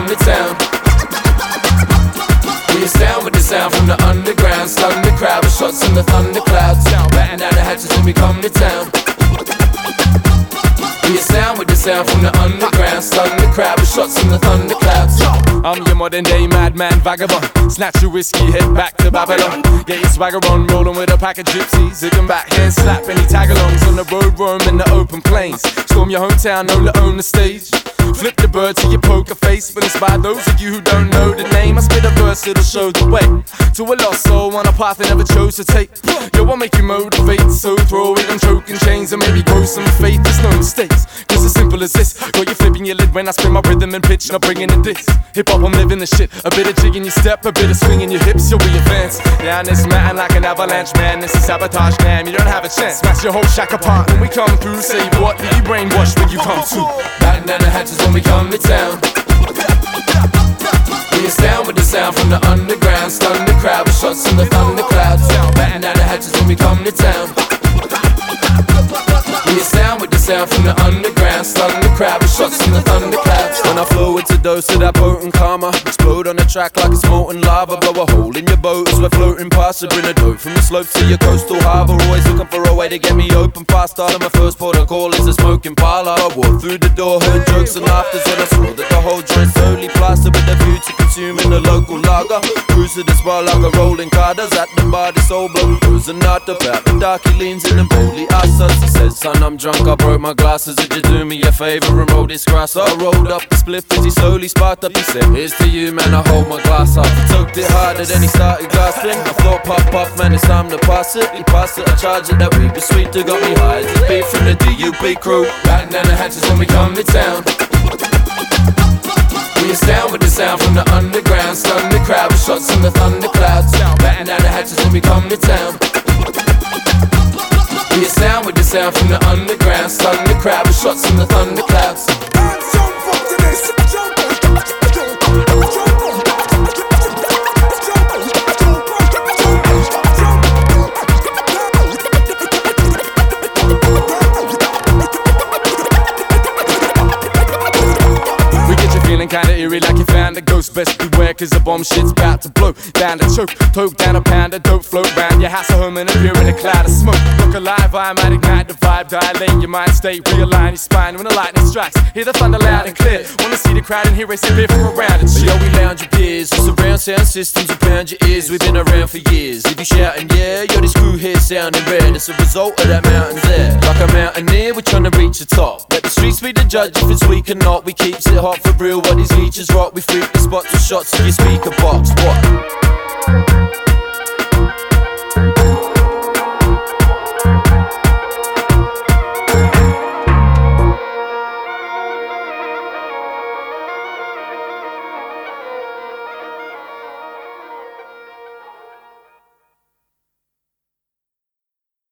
come to town. We astound with the sound from the underground. Stun the crowd with shots in the thunderclouds. Batting out the hatches when we come to town. We astound with the sound from the underground. Stun the crowd with shots in the thunderclouds. I'm your modern day madman vagabond. Snatch your whiskey, head back to Babylon. Get your swagger on, rolling with a pack of gypsies. Zipping back, hand slap any tag-alongs. On the road, roam in the open plains. Storm your hometown, own the stage. Flip the bird to your poker face. But inspire those of you who don't know the name. I spit a verse, it'll show the way to a lost soul on a path they never chose to take. Yo, I'll make you motivate. So throw away them choking chains and maybe grow some faith. There's no mistakes, just as simple as this. Got you flipping your lid when I spin my rhythm and pitch. Not bringing the diss. Hip-hop, I'm living the shit. A bit of jig in your step, a bit of swing in your hips. You'll be advanced. Down this mountain like an avalanche, man. This is sabotage, damn. You don't have a chance. Smash your whole shack apart when we come through. Say what? You brainwashed when you come to. Batting down the hatches when we come to town. We astound with the sound from the underground. Stun the crowd with shots in the thunderclouds. Batting down the hatches when we come to town. We astound with the sound from the underground. Stun the crowd with shots in the thunderclouds. When I flow, it's a dose of that potent karma. Explode on the track like it's molten lava. Blow a hole in your boat as we're floating past. So bring a dope from the slopes to your coastal harbour. Always looking for a way to get me open fast. Started my first port of call is a smoking parlour. I walked through the door, heard jokes and laughter. When I saw that the whole joint slowly plastered with a view to consuming the local lager. Cruise to the spot like a rolling car. Does at the bar, this old bloke goes and not about the dark. He leans in and boldly asks us. He says, son, I'm drunk, I broke my glasses. Would you do me a favour and roll this grass? So I rolled up the spliff as he slowly sparked up. He said, here's to you, man, I hold my glass up. He took it harder, then he started gasping. I thought, puff, man, it's time to pass it. He passed it, I charged it, that weed was sweet to got me high as it's beef from the DUP crew. Batting down the hatches when we come to town. We astound with the sound from the underground. Stun the crowd with shots in the thunderclouds. Batting down the hatches when we come to town. We astound with the sound from the underground. Stun the crowd with shots in the thunderclouds. Feeling kinda eerie like you found a ghost. Best beware cause the bomb shit's about to blow. Down the choke, toke down a pound of dope. Float round your house at home and appear in a cloud of smoke. Look alive, I might ignite the vibe. Dilate your mind state, realign your spine when the lightning strikes. Hear the thunder loud and clear. Wanna see the crowd and hear it sit from around and shit. Yo, we lounge your peers, with surround sound systems and pound your ears. We've been around for years. If you shouting yeah, yo, this crew here sounding red. It's a result of that mountain there. Like a mountaineer, we're trying to reach the top. Let the streets be the judge if it's weak or not. We keeps it hot for real. What these leeches rock, we freak the spots with shots in your speaker box. What?